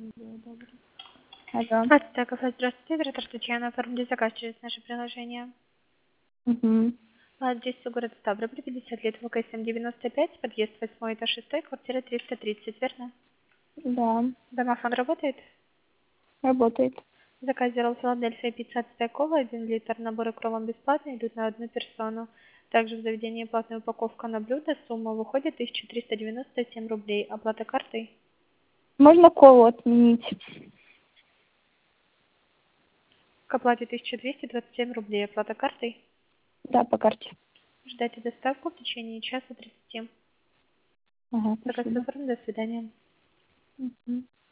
Алло. Так, здравствуйте, оператор Татьяна, оформили заказ через наше приложение. Угу. Адрес город Ставрополь, 50 лет, ВКСМ 95, подъезд 8 этаж 6, квартира 330, верно? Да, Домофон работает? работает. Заказ сделал Филадельфия пицца от Стайкова, 1 литр, наборы к роллам бесплатно, идут на одну персону. Также в заведении платная упаковка на блюдо, сумма выходит 1397 рублей. Оплата картой? Можно колу отменить? К оплате 1227 рублей. Оплата картой? Да, по карте. Ждайте доставку в течение часа 30. Ага, Заказ спасибо. оформлен, до свидания. Мгм.